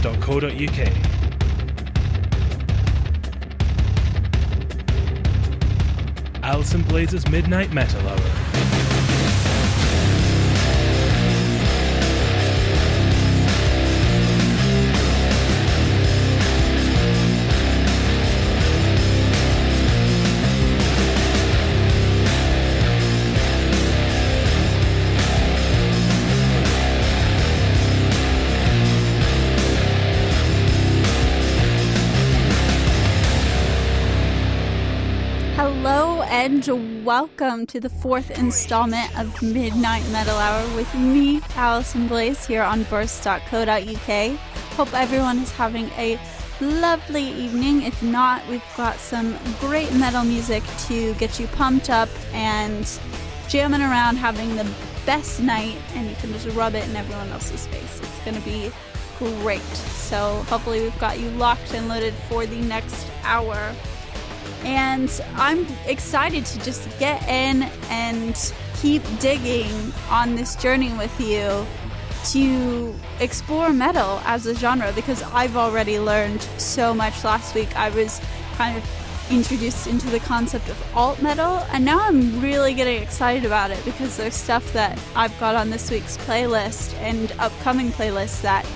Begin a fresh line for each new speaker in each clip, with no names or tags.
burst.co.uk. Alison Blaze's Midnight Metal Hour.
And welcome to the fourth installment of Midnight Metal Hour with me, Alison Blaze, here on burst.co.uk. Hope everyone is having a lovely evening. If not, we've got some great metal music to get you pumped up and jamming around, having the best night, and you can just rub it in everyone else's face. It's going to be great. So hopefully we've got you locked and loaded for the next hour. And I'm excited to just get in and keep digging on this journey with you to explore metal as a genre, because I've already learned so much last week. I was kind of introduced into the concept of alt metal, and now I'm really getting excited about it because there's stuff that I've got on this week's playlist and upcoming playlists that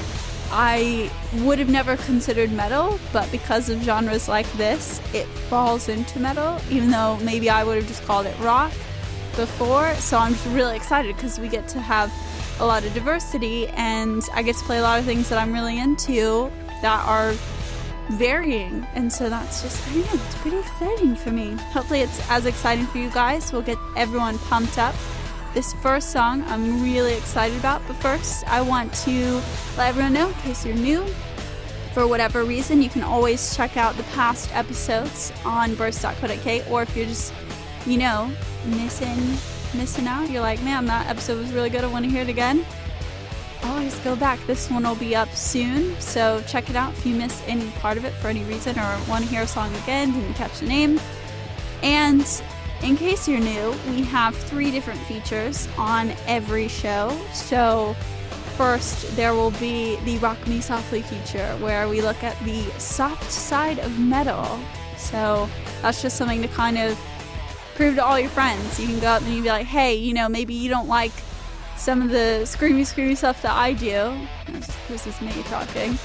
I would have never considered metal, but because of genres like this, it falls into metal, even though maybe I would have just called it rock before. So I'm just really excited because we get to have a lot of diversity, and I get to play a lot of things that I'm really into that are varying. And so that's just, I don't know, it's pretty exciting for me. Hopefully it's as exciting for you guys. We'll get everyone pumped up. This first song I'm really excited about, but first I want to let everyone know, in case you're new, for whatever reason, you can always check out the past episodes on burst.co.uk, or if you're just, you know, missing out, you're like, man, that episode was really good, I want to hear it again, always go back. This one will be up soon, so check it out if you miss any part of it for any reason, or want to hear a song again, didn't catch the name. And in case you're new, we have 3 different features on every show. So first, there will be the Rock Me Softly feature, where we look at the soft side of metal. So that's just something to kind of prove to all your friends. You can go up and you be like, hey, you know, maybe you don't like some of the screamy stuff that I do. This is me talking.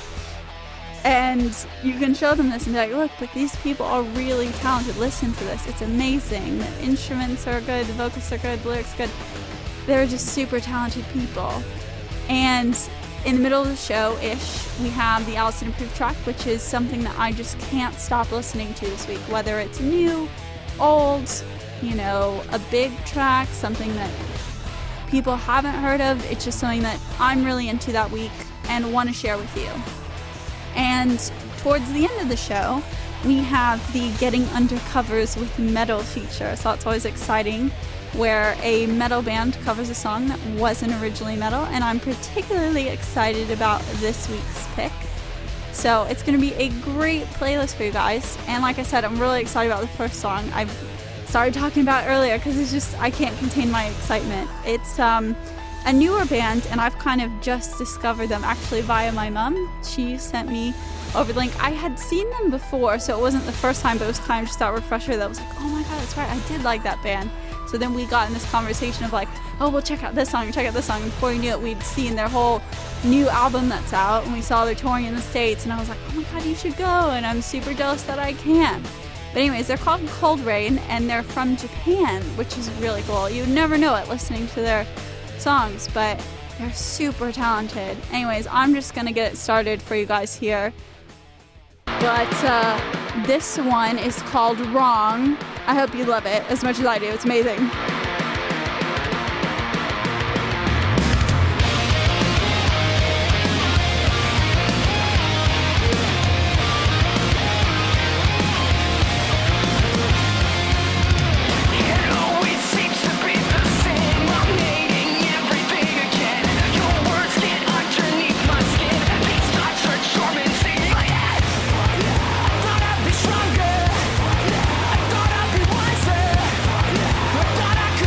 And you can show them this and be like, look, but these people are really talented. Listen to this. It's amazing. The instruments are good. The vocals are good. The lyrics are good. They're just super talented people. And in the middle of the show-ish, we have the Alison Approved track, which is something that I just can't stop listening to this week. Whether it's new, old, you know, a big track, something that people haven't heard of. It's just something that I'm really into that week and want to share with you. And towards the end of the show, we have the Getting Under Covers with Metal feature. So that's always exciting, where a metal band covers a song that wasn't originally metal. And I'm particularly excited about this week's pick. So it's going to be a great playlist for you guys. And like I said, I'm really excited about the first song I've started talking about earlier, because it's just, I can't contain my excitement. It's a newer band, and I've kind of just discovered them actually via my mom. She sent me over the link. I had seen them before, so it wasn't the first time, but it was kind of just that refresher that was like, oh my god, that's right, I did like that band. So then we got in this conversation of like, oh, well, check out this song, and before we knew it, we'd seen their whole new album that's out, and we saw they're touring in the States, and I was like, oh my god, you should go, and I'm super jealous that I can. But anyways, they're called Cold Rain, and they're from Japan, which is really cool. You would never know it listening to their songs, but they're super talented. Anyways, I'm just gonna get it started for you guys here. But this one is called Wrong. I hope you love it as much as I do. It's amazing.
Stronger. I thought I'd be wiser.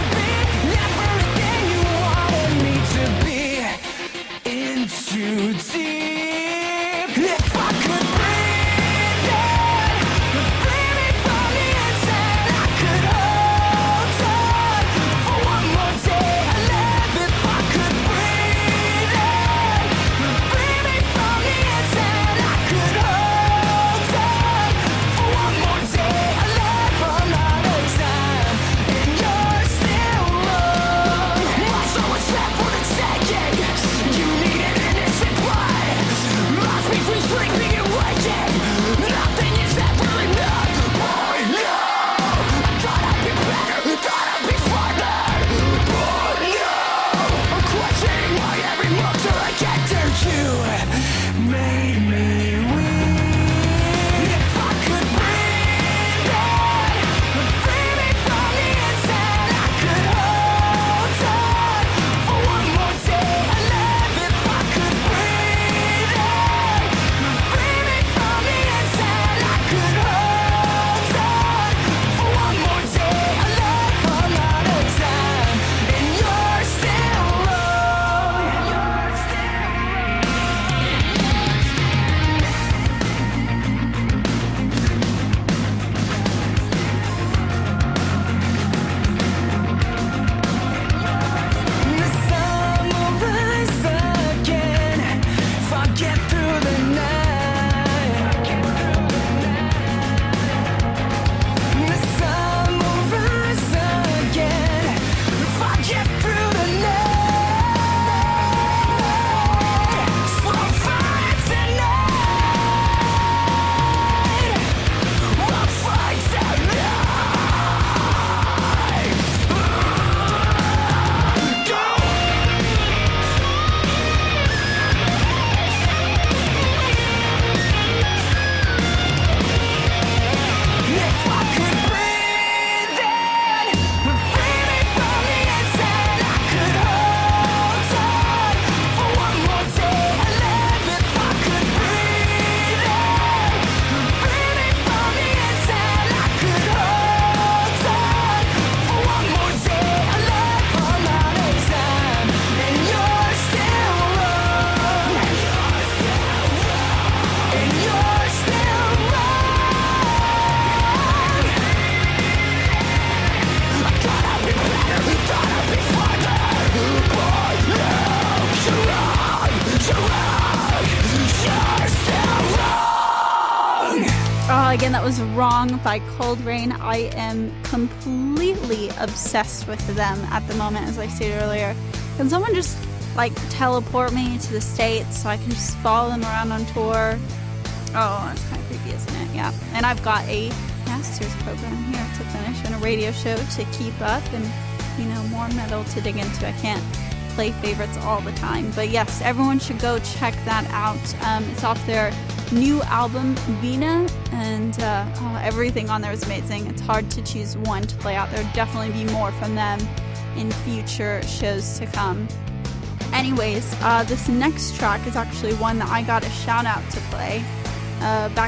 Again, that was Wrong by Cold Rain. I am completely obsessed with them at the moment, as I stated earlier. Can someone just, teleport me to the States so I can just follow them around on tour? Oh, that's kind of creepy, isn't it? Yeah. And I've got a master's program here to finish and a radio show to keep up and, more metal to dig into. I can't play favorites all the time. But yes, everyone should go check that out. It's off their new album, Vina, and everything on there is amazing. It's hard to choose one to play out. There'll definitely be more from them in future shows to come. Anyways, this next track is actually one that I got a shout out to play. Back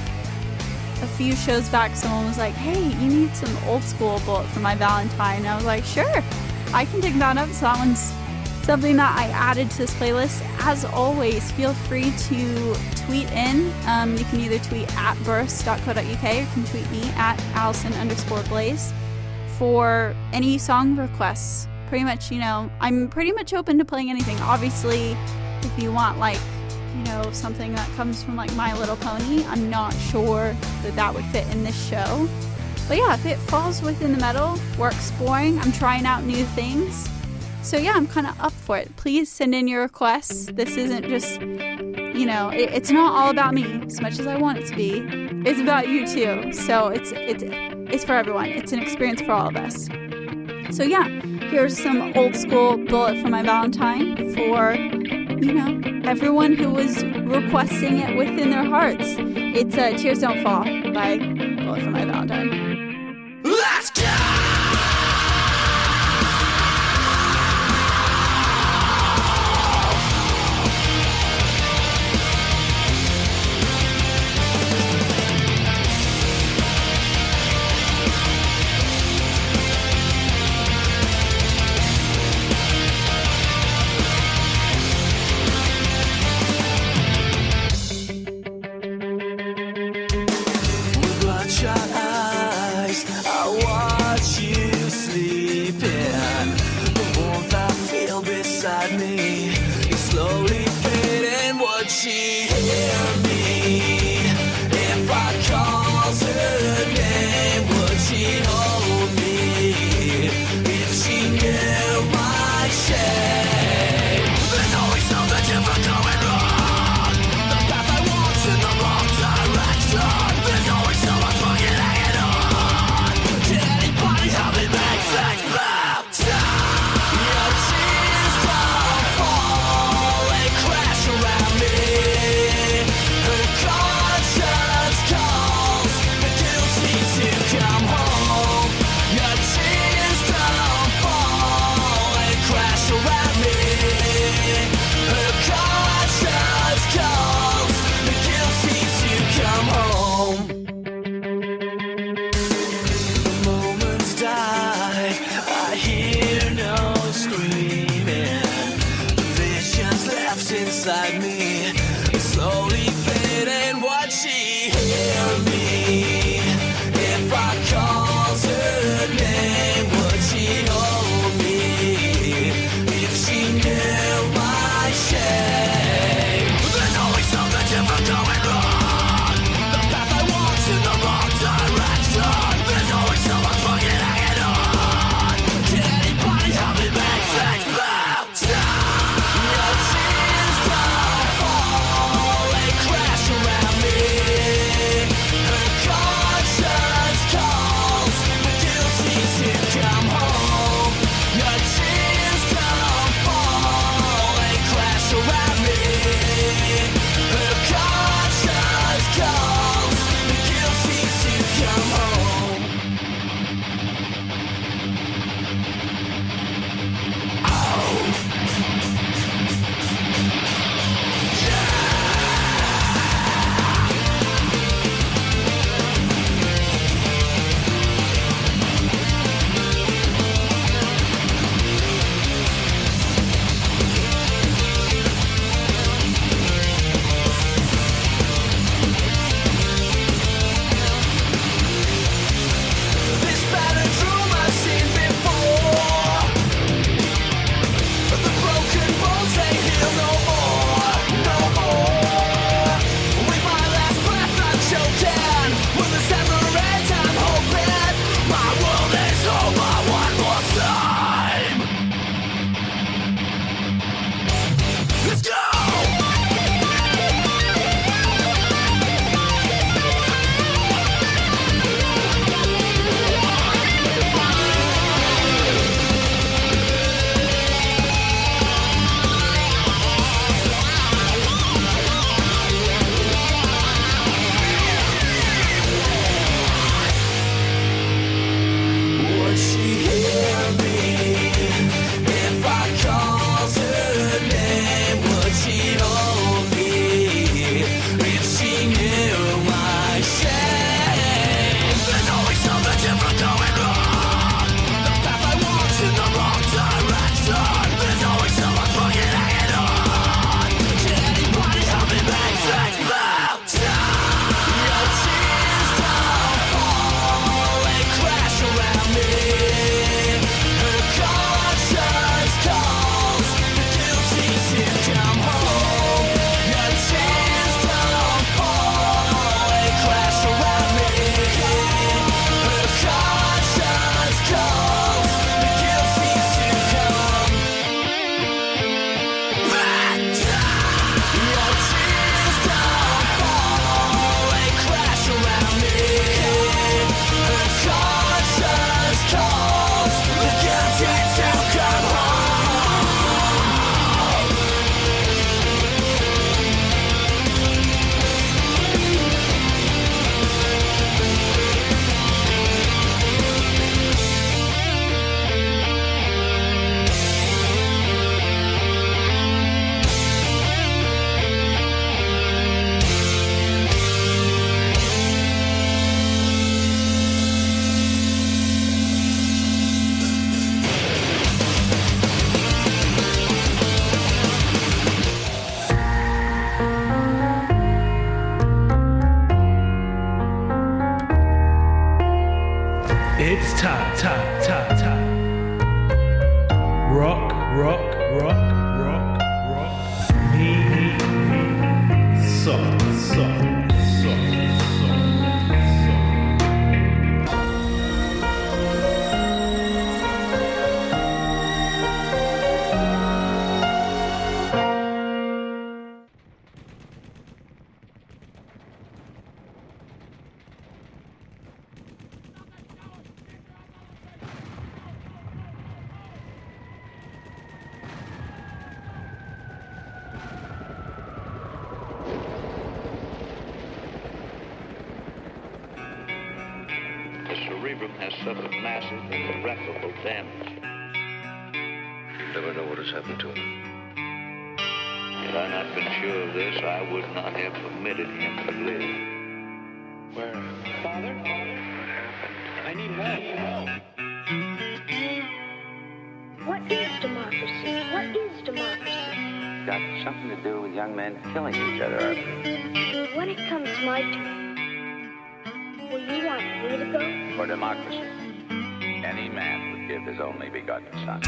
a few shows back, someone was like, hey, you need some old school Bullet for My Valentine. And I was like, sure, I can dig that up. So that one's something that I added to this playlist. As always, feel free to tweet in. You can either tweet at burst.co.uk or you can tweet me at Allison_Blaze for any song requests. Pretty much, I'm pretty much open to playing anything. Obviously, if you want something that comes from My Little Pony, I'm not sure that would fit in this show. But yeah, if it falls within the metal, we're exploring, I'm trying out new things. So yeah, I'm kind of up for it. Please send in your requests. This isn't just, it's not all about me as much as I want it to be. It's about you too. So it's for everyone. It's an experience for all of us. So yeah, here's some old school Bullet for My Valentine for, everyone who was requesting it within their hearts. It's Tears Don't Fall by Bullet for My Valentine.
Let's go! Come home.
It's time. Rock. Me. Soft.
cerebrum has suffered massive and irreparable damage.
You never know what has happened to him.
Had I not been sure of this, I would not have permitted him to live.
Where?
Father?
What happened?
I need help.
What is democracy? What is democracy?
Got something to do with young men killing each other.
When it comes my turn, will you want me to go?
For democracy, any man would give his only begotten son.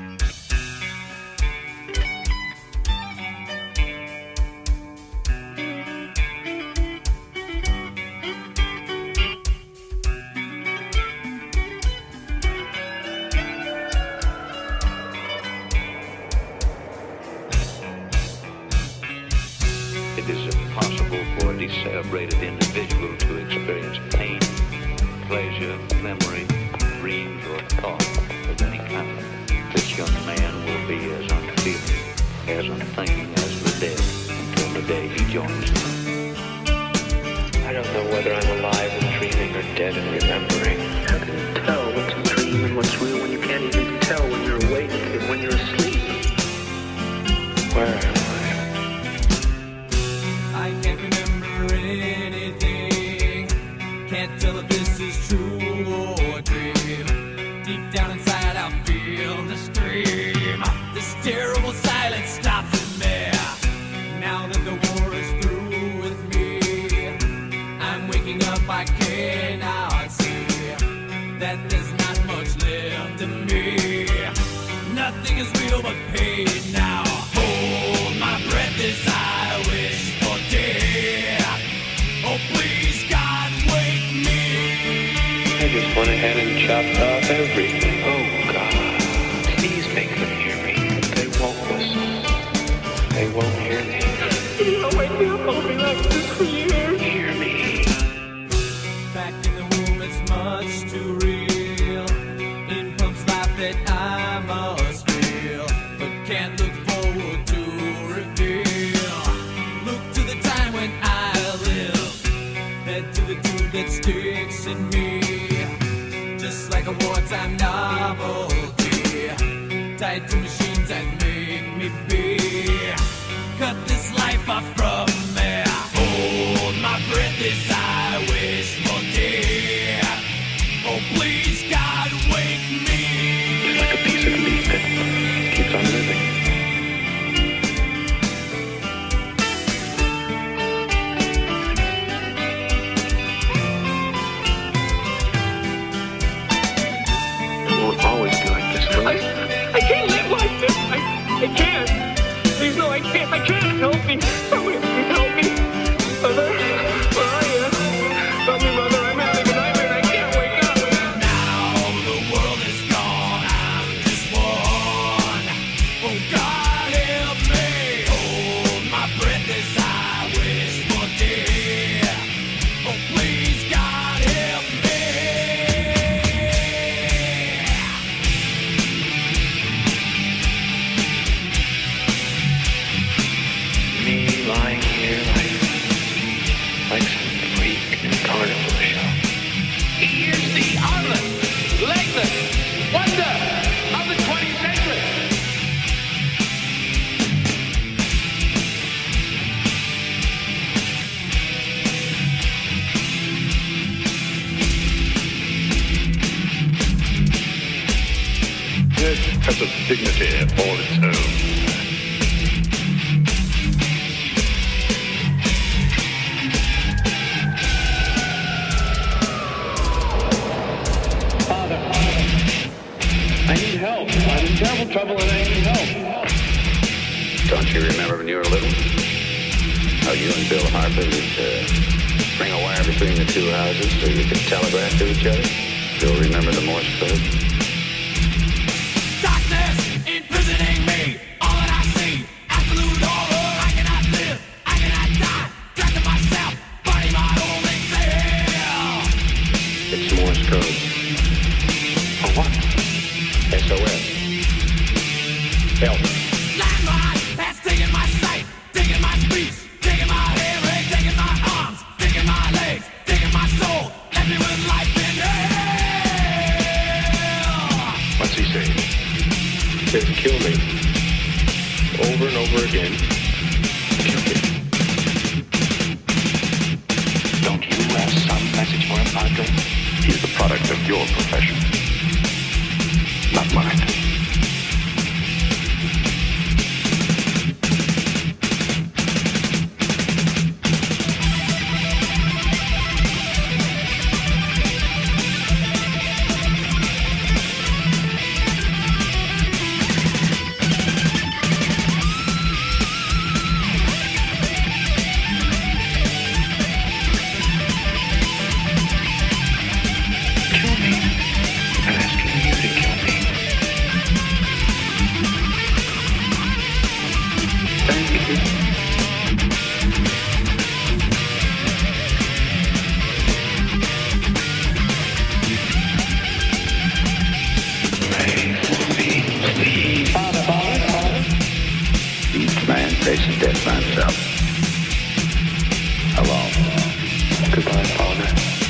It is impossible for a decelebrated individual to experience pain, pleasure, memory, dreams, or thought of any kind. This young man will be as unfeeling, as unthinking as the dead until the day he joins them.
I don't know whether I'm alive and dreaming or dead and remembering.
How can you tell what's a dream and what's real when you can't even tell when you're awake and when you're asleep? Where am I?
I can't remember anything. Can't tell if this is true or a dream. Deep down inside I feel the scream. This terrible silence stops in there. Now that the war is through with me, I'm waking up, I cannot see that there's not much left of me. Nothing is real but pain now. Hold my breath as I wish for death. Oh please God, wake me.
I just went ahead and chopped off everything. Oh God, please make them hear me. They won't listen. They won't hear me.
You'll wake me up, I'll be like this for years.
Hear me.
Back in the womb, it's much too real. In pumps life that I must feel, but can't look forward to reveal. Look to the time when I live, head to the tube that sticks in me, just like a wartime novelty, tied to machines that make me be. Cut this life off from me. Hold my breath as I wish for death. Oh please God, wake me.
It's like a piece of meat that keeps on living. It won't always be like this, will it?
I can't live like this. I can't. Please, no, I can't. I can't. Help me. Somebody please help me. Mother, where are you? Help me, Mother. I'm having a nightmare and I can't wake up.
Now the world is gone, I'm just one. Oh God, help me. Hold my breath as I wish for death. Oh please God, help me.
Me lying here like some freak in a carnival show.
He is the armless, legless wonder of the 20th century.
It has a dignity all its own.
trouble and I need help.
Don't you remember when you were little? How you and Bill Harper would bring a wire between the two houses so you could telegraph to each other? Still remember the Morse code?
Darkness imprisoning me. All that I see, absolute horror. I cannot live, I cannot die. Trapped in myself, fighting my only fear.
It's Morse code.
For what? SOS. Help.
Landmine has taken my sight, taken my speech, taken my hearing, taken my arms, taken my legs, taken my soul, left me with life in hell.
What's he saying? He says kill me. Over and over again. Kill me.
Don't you have some message for him, Padre?
He's the product of your profession, not mine.
Each man faces death by himself. Alone.
Goodbye, Father.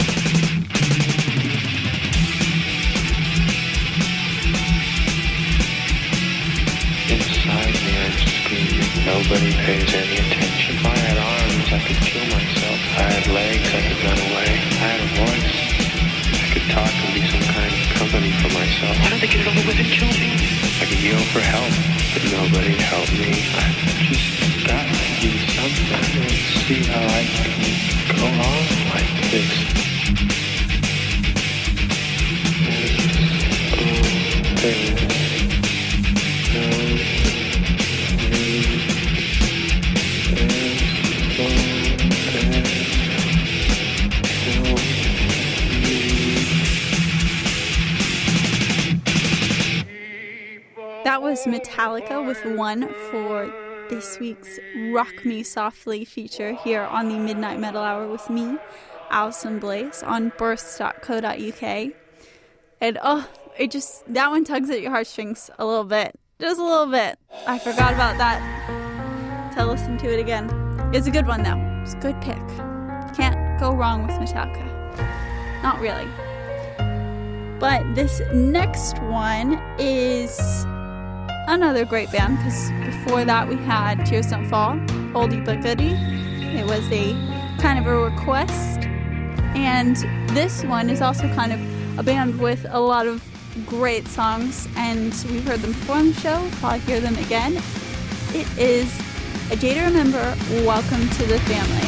Inside me, I'm screaming. Nobody pays any attention. If I had arms, I could kill myself. If I had legs, I could run away. If I had a voice, I could talk and be some kind of company for myself. Why don't they get it over with and kill me? I could yell for help, but nobody helped me. I've just got to do something and see how I can go on like this.
That was Metallica with One for this week's Rock Me Softly feature here on the Midnight Metal Hour with me, Alison Blaze, on burst.co.uk. And that one tugs at your heartstrings a little bit. Just a little bit. I forgot about that to listen to it again. It's a good one though. It's a good pick. Can't go wrong with Metallica. Not really. But this next one is another great band, because before that we had Tears Don't Fall, oldie but goodie. It was a kind of a request. And this one is also kind of a band with a lot of great songs, and we've heard them before on the show. I'll hear them again. It is A Day to Remember, Welcome to the Family.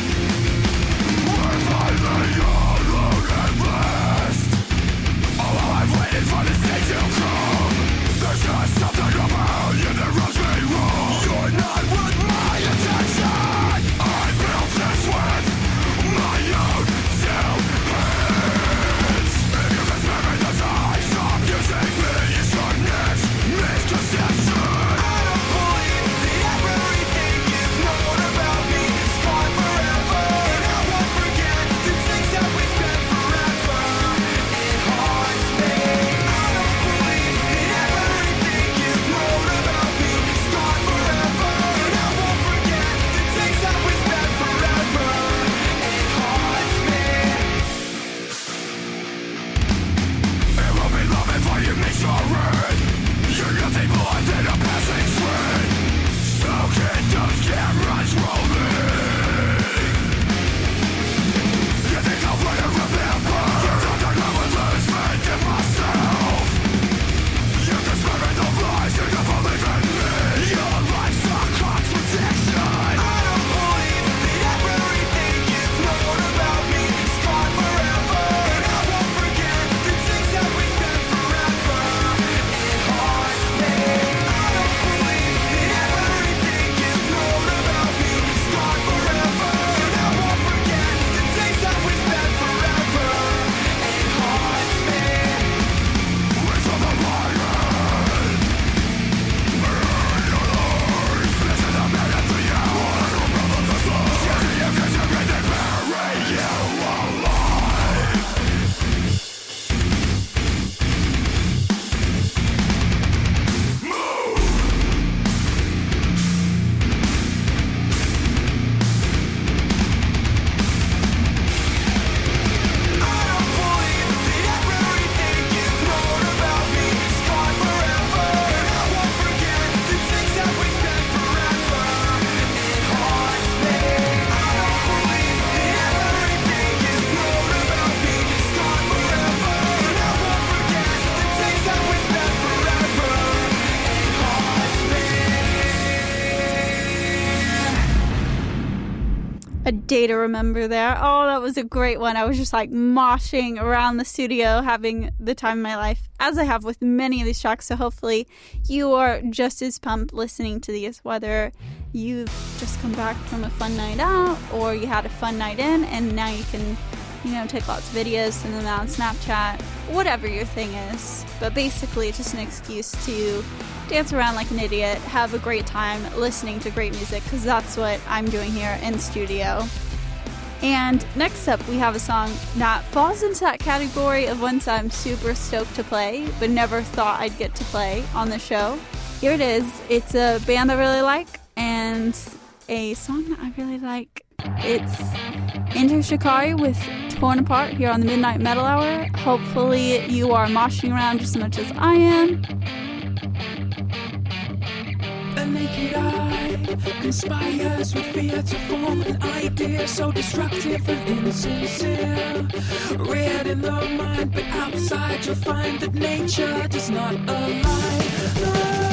I've waited for this day to come. There's just something about you that rubs me wrong. You're not worth my attention. I built this with my own two hands. If you can spare me the time, stop using me as your next misconception. I don't believe that everything you've known about me is gone forever. And I won't forget the things that we
Day to Remember there. Oh, that was a great one. I was just like moshing around the studio, having the time of my life, as I have with many of these tracks. So hopefully you are just as pumped listening to these, whether you've just come back from a fun night out or you had a fun night in and now you can, take lots of videos, send them out on Snapchat, whatever your thing is. But basically it's just an excuse to dance around like an idiot, have a great time listening to great music, because that's what I'm doing here in studio. And next up we have a song that falls into that category of ones I'm super stoked to play but never thought I'd get to play on the show. Here it is. It's a band I really like and a song that I really like. It's Enter Shikari with Torn Apart here on the Midnight Metal Hour. Hopefully you are moshing around just as much as I am.
A naked eye conspires with fear to form an idea so destructive and insincere. Reared in the mind, but outside you'll find that nature does not align.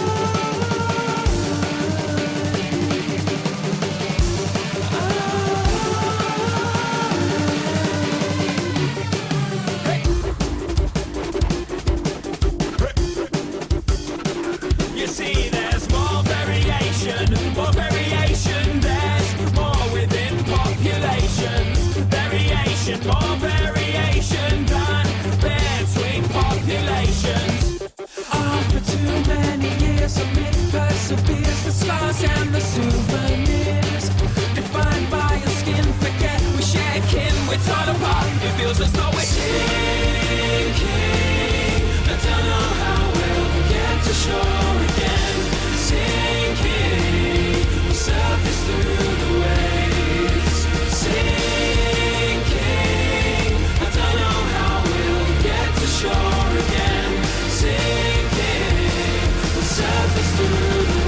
You see, there's more variation, there's more within populations. Variation, more variation than between populations. After too many years of myth perseveres, the scars and the souvenirs. Defined by your skin, forget we share kin, we're torn apart. It feels as though we're sinking. I don't know how we'll get to shore again. Sinking, we'll surface through the waves. Sinking, I don't know how we'll get to shore again. Sinking, we'll surface through the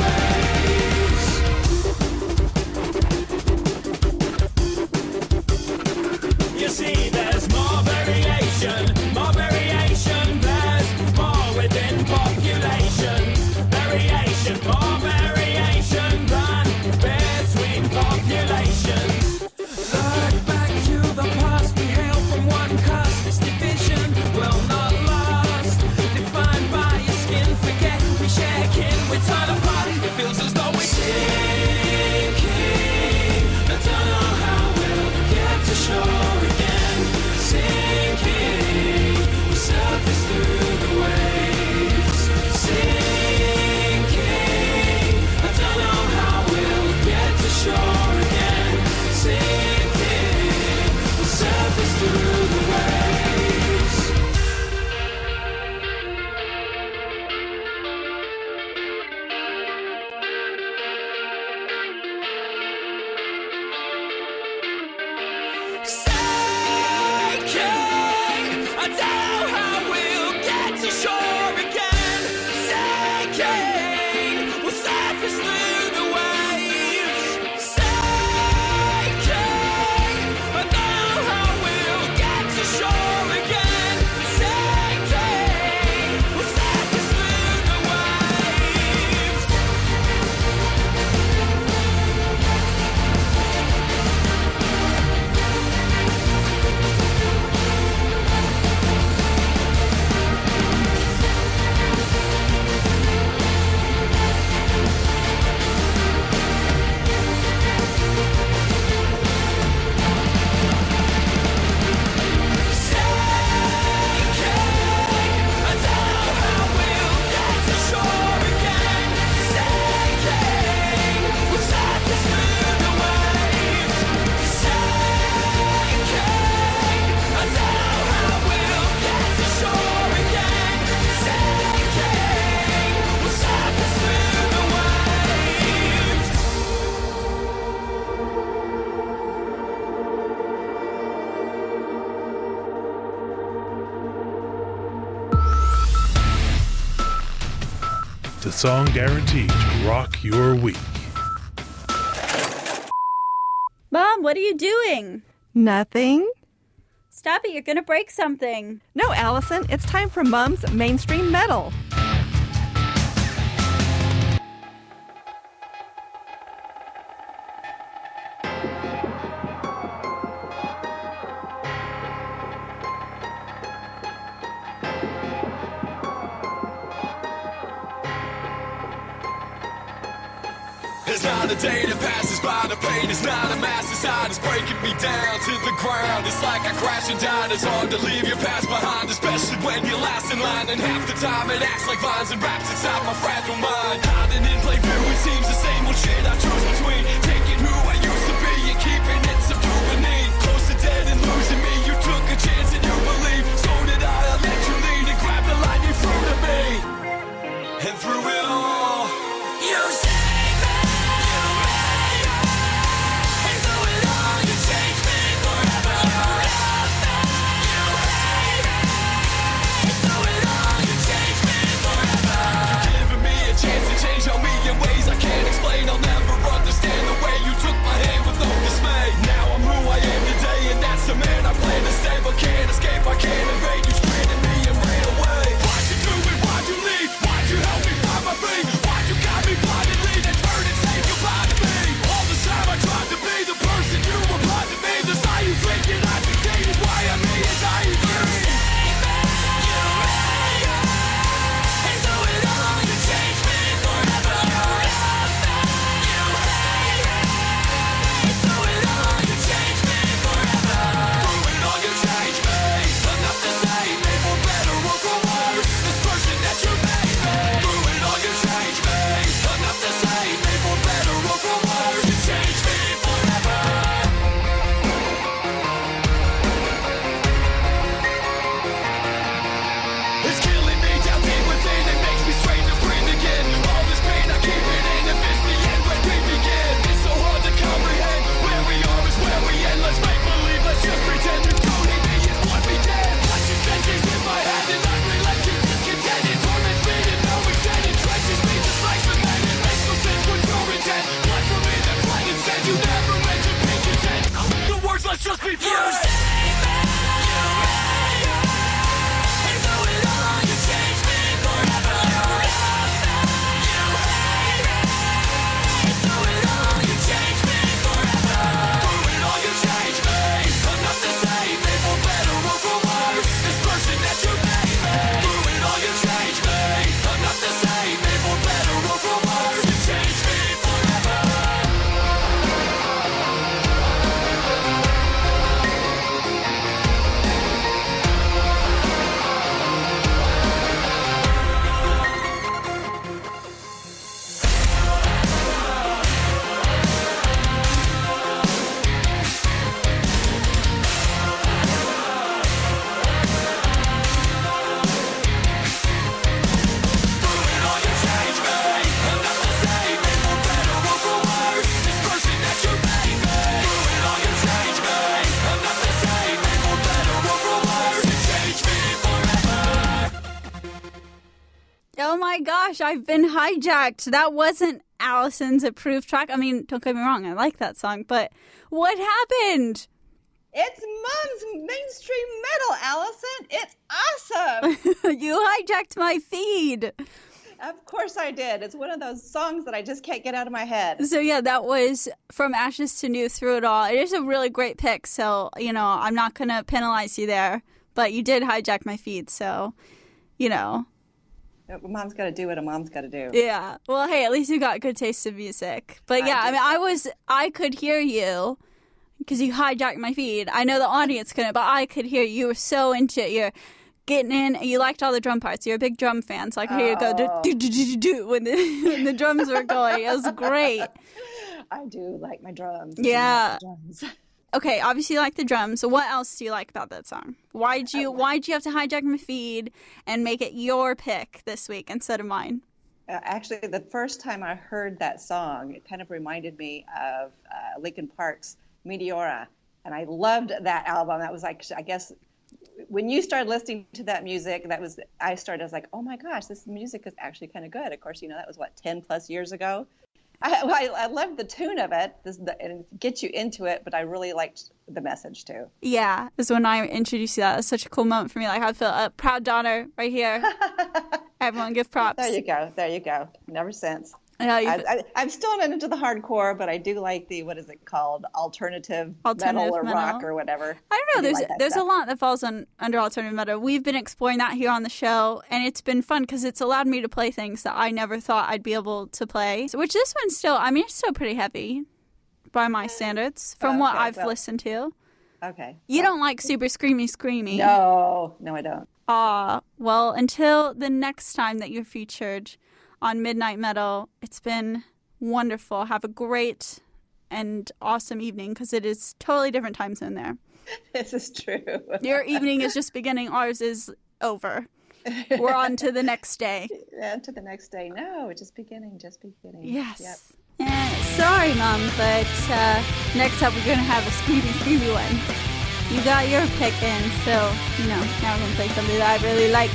waves. You see, there's more variation, there's more within populations. Variation, more variation than between populations. Look back to the past, we hail from one cast. This division will not last. Defined by your skin, forget we share kin, we're torn apart. It feels as though we're sinking. I don't know how we'll get to shore again. Sinking, we'll surface through the waves. Sinking, I don't know how we'll get to shore again. Sinking, we'll surface through the waves. Sinking, I don't know how we'll get to shore again. Sinking, we'll surface through the waves. Sinking, I don't know how we'll get to shore again. Sinking, we'll surface through the waves.
The song guaranteed to rock your week.
Mom, what are you doing?
Nothing.
Stop it, you're gonna break something.
No, Allison, it's time for Mom's Mainstream Metal.
not a day that passes by. The pain is not a mass inside. It's breaking me down to the ground. It's like I crashed and died. It's hard to leave your past behind, especially when you're last in line. And half the time it acts like vines and wraps inside my fragile mind. Hiding in plain view, it seems the same old shit I choose between taking who I used to be and keeping it subdued beneath. Close to dead and losing me. You took a chance and you believe. So did I let you lead and grab the line you threw to me. And through it all, you saved me, you made me. And through it all, you changed me forever. You loved me, you hate me. And through it all, you changed me forever. Giving me a chance to change on me in ways I can't explain. I'll never understand the way you took my hand with no dismay. Now I'm who I am today, and that's the man I plan to stay. But can't escape, I can't evade. You stranded me and ran away. Why'd you do it? Why'd you leave? Why'd you help me find my feet? Why'd you got me blindly then turn and say goodbye to me? All the time I tried to be the person you were blind to me. The side you thinking I succeeded. Why am I as I agree? You saved me, you made me. And through it all, you changed me forever. You loved me, you hate me. And through it all, you changed me forever. Through it all, you changed me. Enough to save me for better or for worse. This person that you made me. Through it all, you changed me. Enough to save me for better or for worse. You changed me forever. It's killing me down deep within. It makes me strain to breathe again. All this pain I keep it in. If it's the end, where we begin? It's so hard to comprehend. Where we are is where we end. Let's make believe. Let's just pretend you don't hate me and want me dead. Watch your senses in my head and I relent to discontent. It torments me to no extent. It drenches me just like cement. It makes no sense. What's your intent? Blood for me that flight instead. You never meant to be content. The words, let's just be friends. You saved me, you made me. And through it all, you changed me forever. You loved me, you hate me. And through it all, you changed me forever. Through it all, you changed me. Enough to save me for better or for worse. This person that you made me. Through it all, you changed me. Enough to save me for better or for worse. You changed me forever.
Oh my gosh, I've been hijacked. That wasn't Allison's approved track. I mean, don't get me wrong, I like that song, but what happened?
It's Mom's mainstream metal, Allison. It's awesome.
You hijacked my feed.
Of course I did. It's one of those songs that I just can't get out of my head.
So yeah, that was From Ashes to New, Through It All. It is a really great pick, so, you know, I'm not going to penalize you there, but you did hijack my feed, so, you know.
Mom's got to do what a mom's got to do.
Yeah. Well, hey, at least you got good taste in music. But yeah, I mean, I could hear you because you hijacked my feed. I know the audience couldn't, but I could hear you. You were so into it. You're getting in. You liked all the drum parts. You're a big drum fan, so I could hear you go do when the drums were going. It was great.
I do like my drums.
Yeah.
Drums.
Okay, obviously you like the drums. So what else do you like about that song? Why'd you have to hijack my feed and make it your pick this week instead of mine?
Actually, the first time I heard that song, it kind of reminded me of Linkin Park's Meteora. And I loved that album. That was like, I guess, when you started listening to that music, I was like, oh my gosh, this music is actually kind of good. Of course, you know, that was 10 plus years ago. I loved the tune of it, and it gets you into it, but I really liked the message too.
Yeah, this is when I introduced you. That was such a cool moment for me. Like, I feel a proud daughter right here. Everyone give props.
There you go. Never since. I'm still not into the hardcore, but I do like the, what is it called, alternative metal or rock or whatever.
I don't know. There's a lot that falls under alternative metal. We've been exploring that here on the show, and it's been fun because it's allowed me to play things that I never thought I'd be able to play. Which this one's still, I mean, it's still pretty heavy by my standards from what I've listened to.
Okay.
You don't like super screamy?
No, I don't.
Well, until the next time that you're featured on Midnight Metal, it's been wonderful. Have a great and awesome evening, because it is totally different time zone there.
This is true.
Your evening is just beginning. Ours is over. We're on to the next day.
On to the next day. No, just beginning.
Yes.
Yep.
Sorry, Mom, but next up we're going to have a screamy one. You got your pick in, so, now we're going to play something that I really like.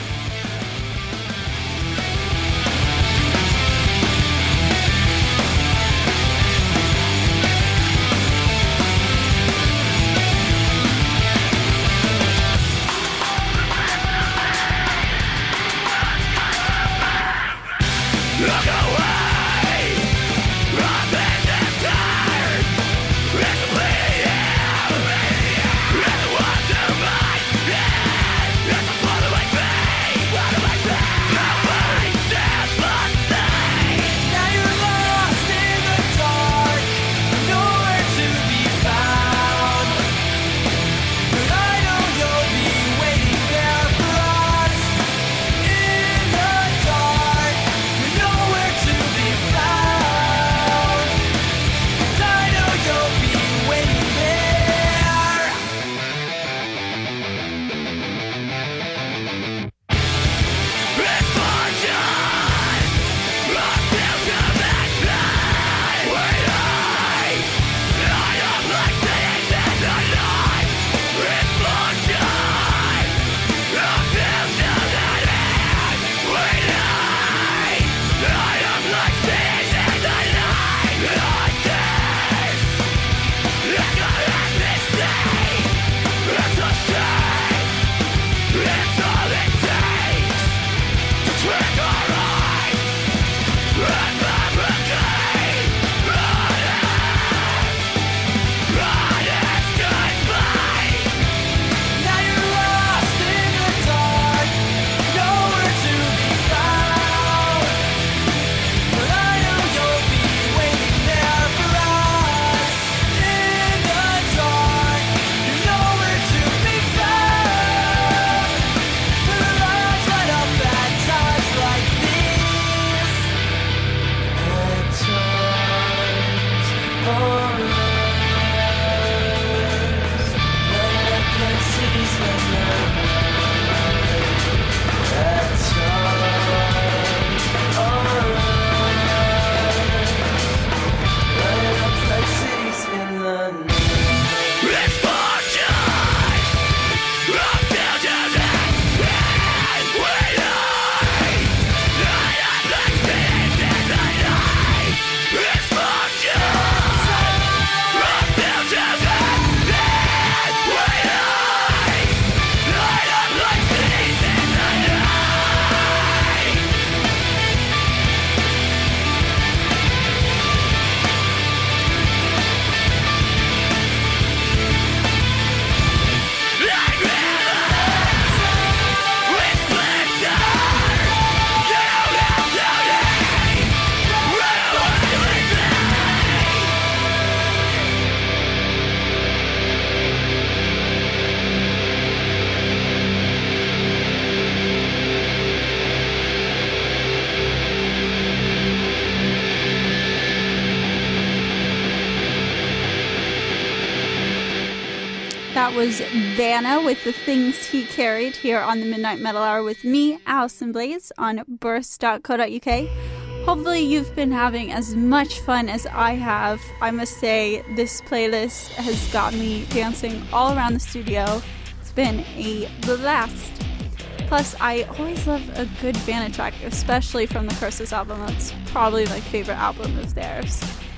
That was Vanna with The Things He Carried here on the Midnight Metal Hour with me, Allison Blaze, on burst.co.uk. Hopefully you've been having as much fun as I have. I must say, this playlist has got me dancing all around the studio. It's been a blast. Plus, I always love a good Vanna track, especially from the Curses album. That's probably my favorite album of theirs.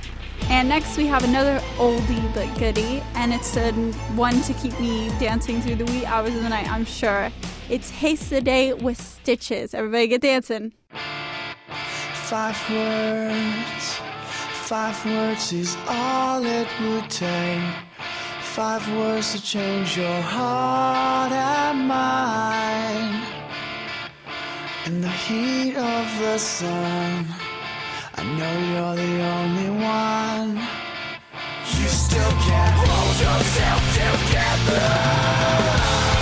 And next we have another oldie but goodie, and it's one to keep me dancing through the wee hours of the night, I'm sure. It's Haste the Day with Stitches. Everybody get dancing.
5 words is all it would take. 5 words to change your heart and mind. In the heat of the sun, I know you're the only one. You still can't hold yourself together.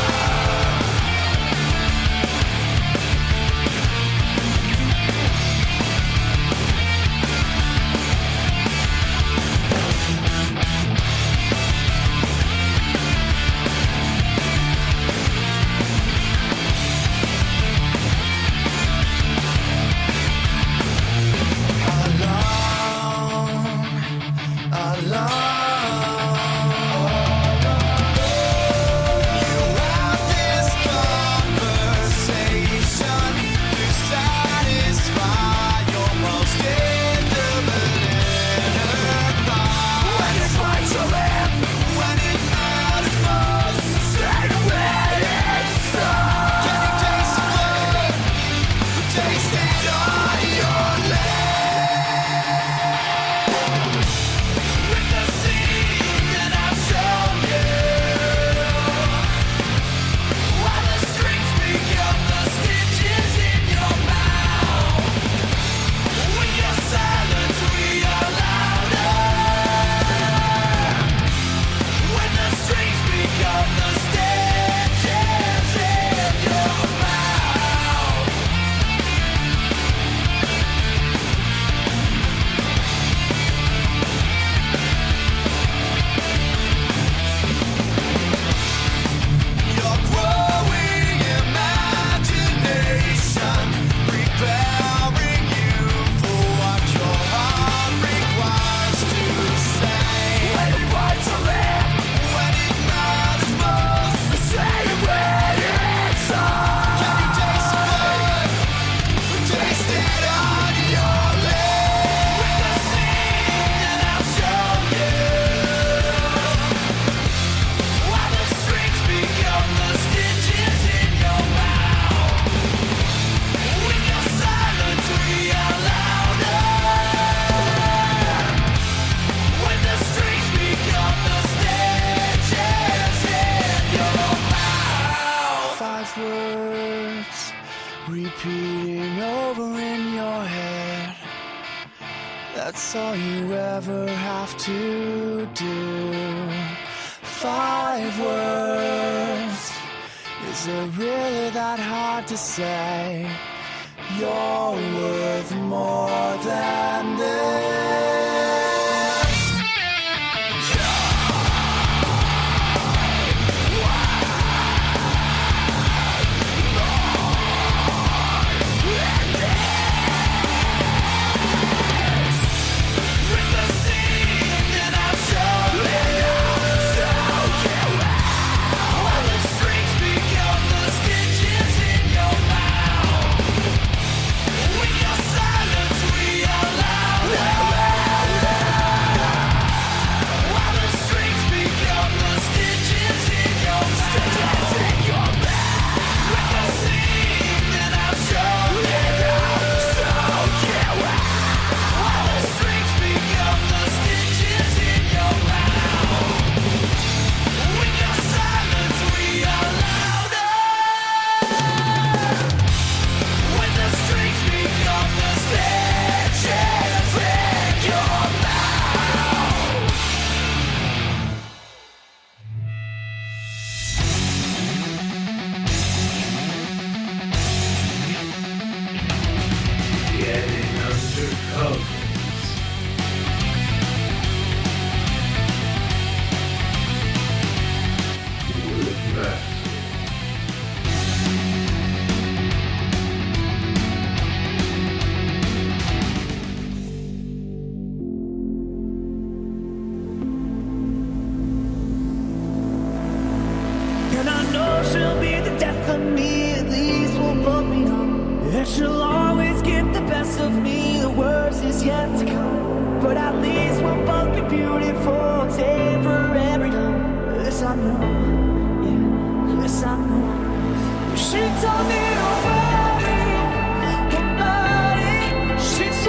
Repeating over in your head. That's all you ever have to do. 5 words. Is it really that hard to say? You're worth more than this. She told me, oh, buddy, she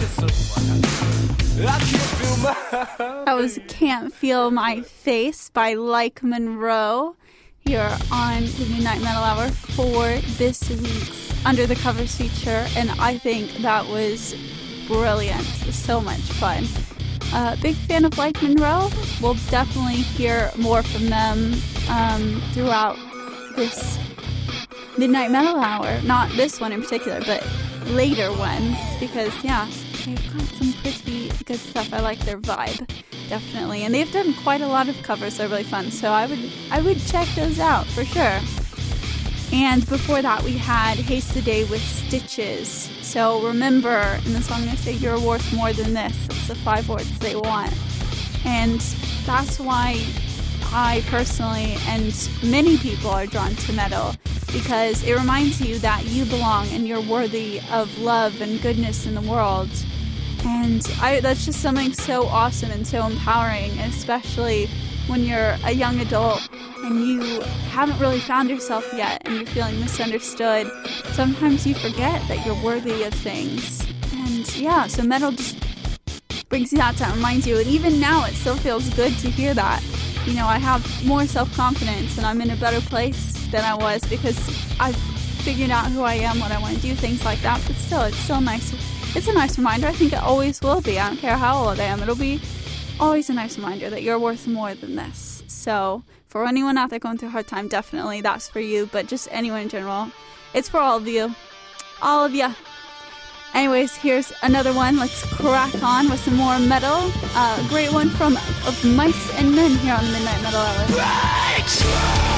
That was Can't Feel My Face by Like Monroe here on the Midnight Metal Hour for this week's Under the Covers feature, and I think that was brilliant. So much fun. Big fan of Like Monroe. We'll definitely hear more from them throughout this Midnight Metal Hour. Not this one in particular, but later ones, because yeah, they've got some pretty good stuff. I like their vibe, definitely, and they've done quite a lot of covers that are really fun, so I would check those out for sure. And before that we had Haste the Day with Stitches. So remember, in the song they say you're worth more than this. It's the 5 words they want, and that's why I personally and many people are drawn to metal, because it reminds you that you belong and you're worthy of love and goodness in the world. And that's just something so awesome and so empowering, especially when you're a young adult and you haven't really found yourself yet and you're feeling misunderstood. Sometimes you forget that you're worthy of things. And yeah, so metal just brings you that, reminds you. And even now it still feels good to hear that. You know, I have more self-confidence and I'm in a better place than I was because I've figured out who I am, what I want to do, things like that. But still, it's still nice. It's a nice reminder. I think it always will be. I don't care how old I am. It'll be always a nice reminder that you're worth more than this. So for anyone out there going through a hard time, definitely that's for you. But just anyone in general, it's for all of you. All of you. Anyways, here's another one. Let's crack on with some more metal. Great one from Of Mice and Men here on the Midnight Metal Hour.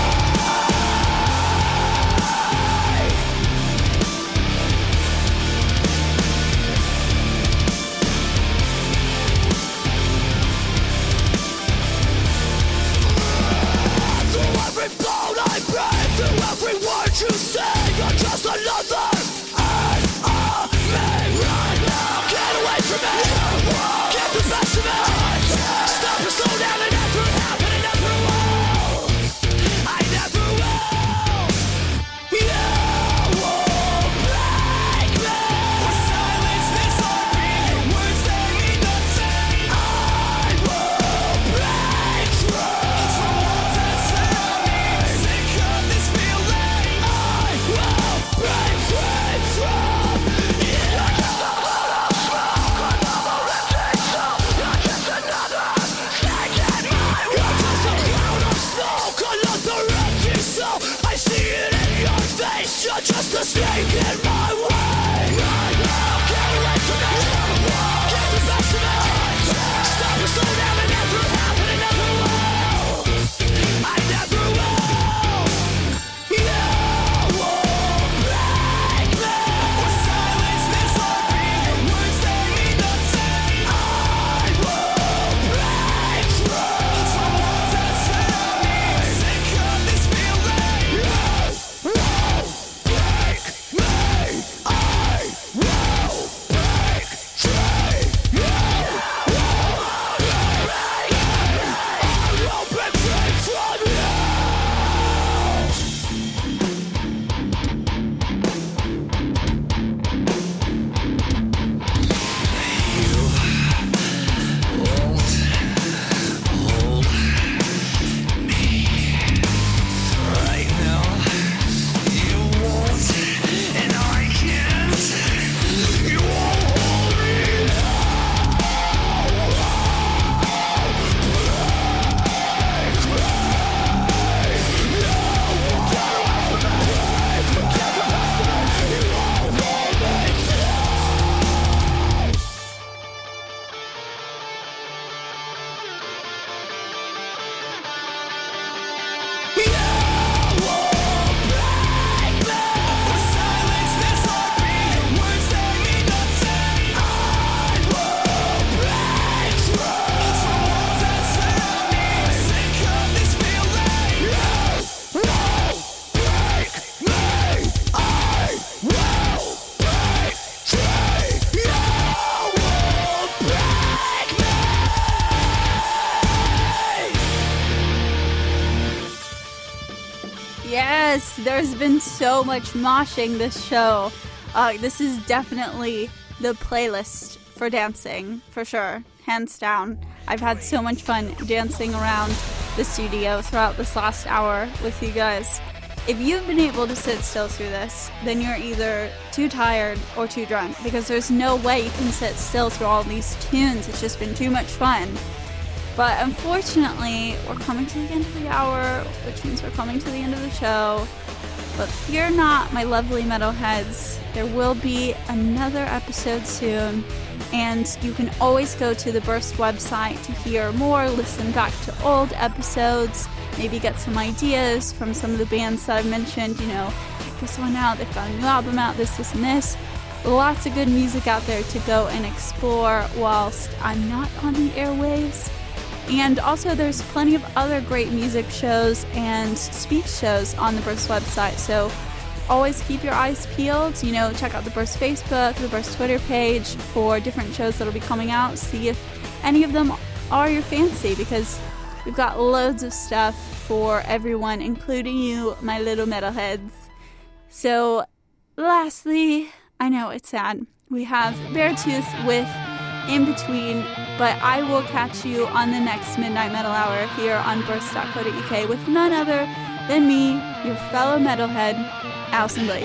Every bone I breathe, through every word you say, you're just another enemy right now. Get away from me, get the best of me. Stop and slow down, it never happened, it never will. I never will. You won't break me. Silence this heartbeat, words they mean nothing. I will break through. You're just a snake in my way. Get away from me. Get the best of me. Stop and slow down, it never happened, it never will. I never will. You won't break me. Silence this heartbeat, words they mean nothing. I will break through. Someone that tell me, sick of this feeling.
Yes, there's been so much moshing this show. This is definitely the playlist for dancing, for sure, hands down. I've had so much fun dancing around the studio throughout this last hour with you guys. If you've been able to sit still through this, then you're either too tired or too drunk, because there's no way you can sit still through all these tunes. It's just been too much fun. But unfortunately, we're coming to the end of the hour, which means we're coming to the end of the show. But fear not, my lovely metalheads. There will be another episode soon, and you can always go to the Burst website to hear more, listen back to old episodes, maybe get some ideas from some of the bands that I've mentioned. You know, check this one out, they've got a new album out, this, and this. Lots of good music out there to go and explore whilst I'm not on the airwaves. And also there's plenty of other great music shows and speech shows on the Burst website, so always keep your eyes peeled. You know, check out the Burst Facebook, the Burst Twitter page for different shows that'll be coming out. See if any of them are your fancy, because we've got loads of stuff for everyone, including you, my little metalheads. So lastly, I know it's sad, we have Beartooth with In Between, but I will catch you on the next Midnight Metal Hour here on burst.co.uk with none other than me, your fellow metalhead, Alison Blaze.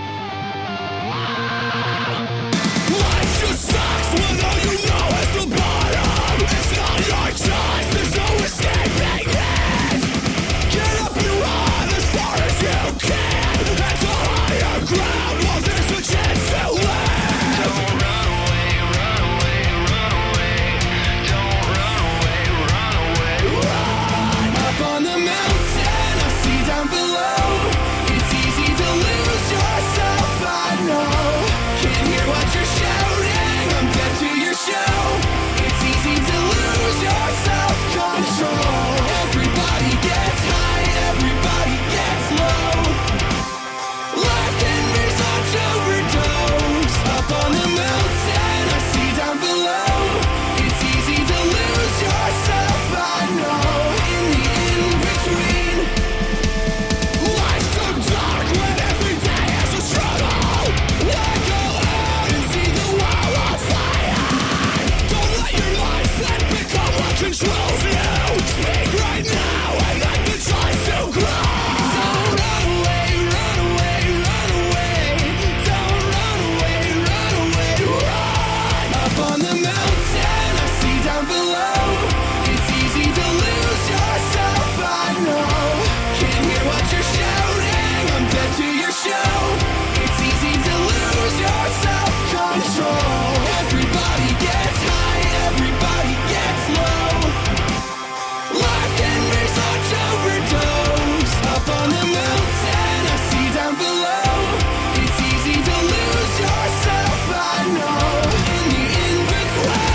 Life just sucks when all you know is the bottom. It's not your choice, there's no escaping it. Get up and run as far as you can, and to higher ground while there's a chance to live. Don't run away, run away, run away. Don't run away, run away. Run! Up on the mountain, I see down below. It's easy to lose yourself, I know. Can't hear what you're shouting, I'm deaf to your show. It's easy to lose your self-control. Everybody gets high, everybody gets low. Life can be such overdose. Up on the mountain, I see down below. It's easy to lose yourself, I know. In the in-between, life's so dark when every day has a struggle. Why go out and see the world on fire? Don't let your mindset become what controls you. Speak right now and let the choice to grow. Don't run away, run away, run away. Don't run away, run away, run. Up on the mountain, I see down below. It's easy to lose yourself, I know. Can't hear what you're shouting, I'm deaf to your show. It's easy to lose your self-control. Everybody gets high, everybody gets low. Life can be such overdose. Up on the mountain, I see down below. It's easy to lose yourself, I know. In the in-between.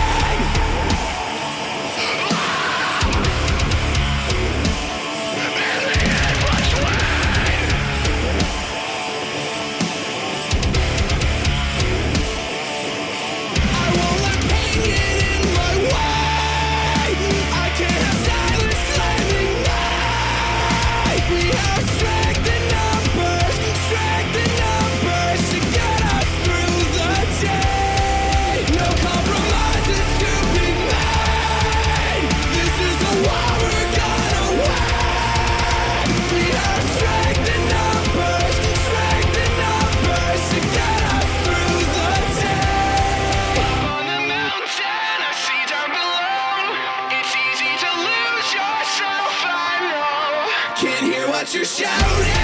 I won't let pain get in my way. I can't have silence claiming me. We have strength in numbers to get us through the day. No compromises to be made. This is a war we're gonna win. We have strength in numbers to get us through the day. On the mountain, I see down below. It's easy to lose yourself, I know. Can't hear what you're shouting.